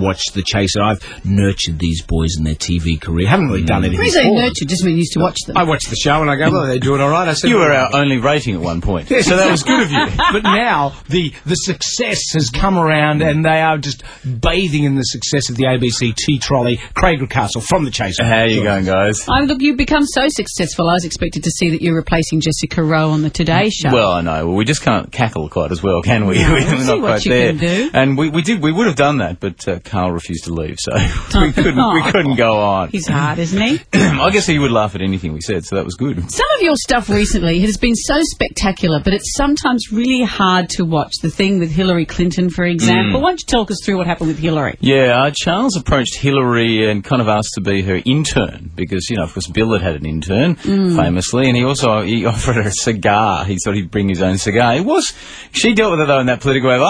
watch The Chaser. I've nurtured these boys in their TV career. Haven't really done anything. When you say nurtured, just mean you used to watch them. I watch the show and I go, well, they're doing all right. I said, you were our only rating at one point, so that was good of you. But now the success has come around and they are just bathing in the success of the ABC tea trolley. Craig Rucastle from The Chaser. How are you going, guys? Look, you've become so successful. I was expected to see that you're replacing Jessica Rowe on the Today Show. Well, I know. Well, we just can't cackle quite as well, can we? No, We're not quite there. Can do. And we would have done that, but Carl refused to leave, so we couldn't go on. He's hard, isn't he? I guess he would laugh at anything we said, so that was good. Some of your stuff recently has been so spectacular, but it's sometimes really hard to watch. The thing with Hillary Clinton, for example. Why don't you talk us through what happened with Hillary? Yeah, Charles approached Hillary and kind of asked to be her intern because, of course, Bill had an intern, famously, and he offered her a cigar. He thought he'd bring his own cigar. She dealt with it, though, in that political way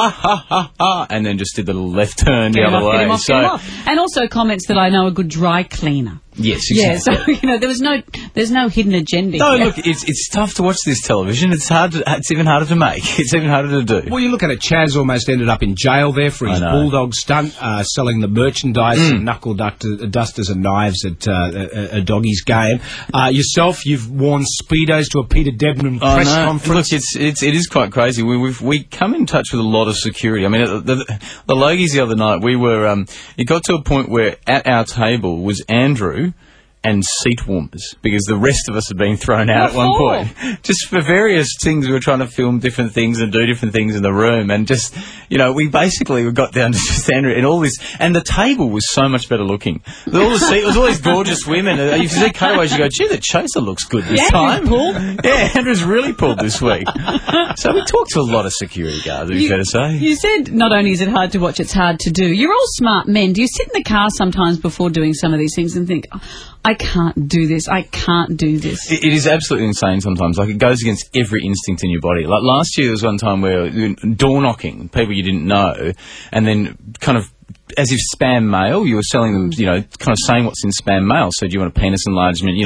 of, and then just did the little left turn the other way. Get him off. And also comments that I know a good dry cleaner. Yes, exactly. Yeah, so, there's no hidden agenda. No, look, it's tough to watch this television. It's even harder to make. It's even harder to do. Well, you look at it, Chaz almost ended up in jail there for his bulldog stunt, selling the merchandise, and knuckle dusters and knives at a doggies game. Yourself, you've worn Speedos to a Peter Debnam press conference. Look, it is quite crazy. We come in touch with a lot of security. I mean, the Logies the other night, we were, it got to a point where at our table was Andrew and seat warmers, because the rest of us had been thrown out at one point. Just for various things, we were trying to film different things and do different things in the room, and just, we basically got down to just Andrew and all this, and the table was so much better looking. It was all these gorgeous women. You see cutaways, you go, gee, the Chaser looks good this time. Yeah, Andrew's really pulled this week. So we talked to a lot of security guards, it'd be fair to say. You said not only is it hard to watch, it's hard to do. You're all smart men. Do you sit in the car sometimes before doing some of these things and think, I can't do this. I can't do this. It is absolutely insane sometimes. Like, it goes against every instinct in your body. Like, last year there was one time where door knocking, people you didn't know, and then kind of as if spam mail, you were selling them, kind of saying what's in spam mail. So do you want a penis enlargement?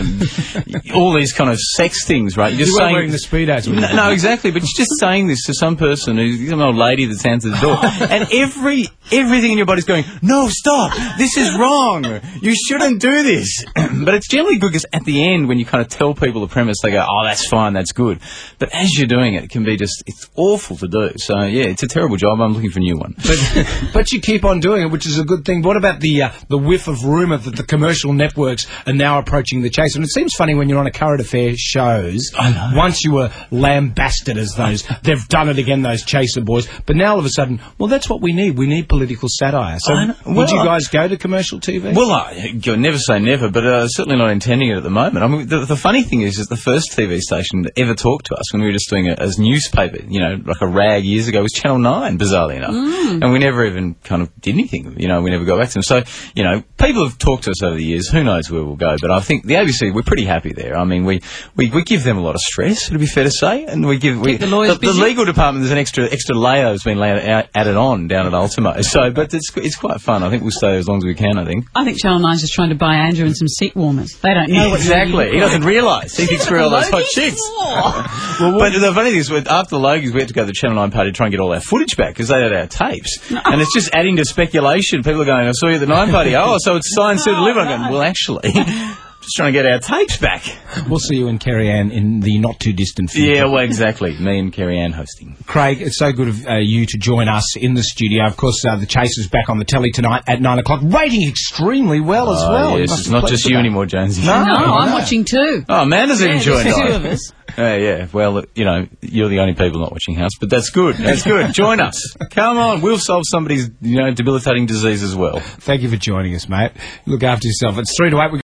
All these kind of sex things, right? You're just saying, wearing the Speedos. No, exactly. But you're just saying this to some person, who's an old lady that's answered the door, and everything in your body's going, no, stop, this is wrong, you shouldn't do this. But it's generally good because at the end, when you kind of tell people the premise, they go, oh, that's fine, that's good. But as you're doing it, it can be it's awful to do. So yeah, it's a terrible job. I'm looking for a new one. But you keep on doing it, which is a good thing. What about the whiff of rumour that the commercial networks are now approaching The Chaser? And it seems funny when you're on a current affairs shows. I know. Once you were lambasted as they've done it again, those Chaser boys. But now all of a sudden, well, that's what we need. We need political satire. So would you guys go to commercial TV? Well, I never say never, but certainly not intending it at the moment. I mean, the funny thing is the first TV station that ever talked to us when we were just doing it as newspaper, like a rag years ago, was Channel 9, bizarrely enough. And we never even kind of did anything. We never got back to them. So, people have talked to us over the years. Who knows where we'll go? But I think the ABC, we're pretty happy there. I mean, we give them a lot of stress, it'd be fair to say. And the legal department, there's an extra layer that's been added on down at Ultimo. So, but it's quite fun. I think we'll stay as long as we can, I think. I think Channel 9's just trying to buy Andrew and some seat warmers. They don't know what exactly. He doesn't realise. He thinks we're all those hot chicks. But the funny thing is, after the Logies, we had to go to the Channel 9 party to try and get all our footage back because they had our tapes. And it's just adding to speculation. People are going, I saw you at the 9 party. Oh, so it's signed, sealed, delivered. I'm going, well, actually, just trying to get our tapes back. We'll see you and Kerry Ann in the not-too-distant future. Yeah, well, exactly. Me and Kerry Ann hosting. Craig, it's so good of you to join us in the studio. Of course, The Chaser's back on the telly tonight at 9 o'clock, rating extremely well as well. Yes, it's not just you anymore, Jonesy. No, I'm watching too. Oh, Amanda's even joined us. Two of us. Yeah, well, you're the only people not watching House, but that's good. That's good. Join us. Come on, we'll solve somebody's, debilitating disease as well. Thank you for joining us, mate. Look after yourself. It's 7:50.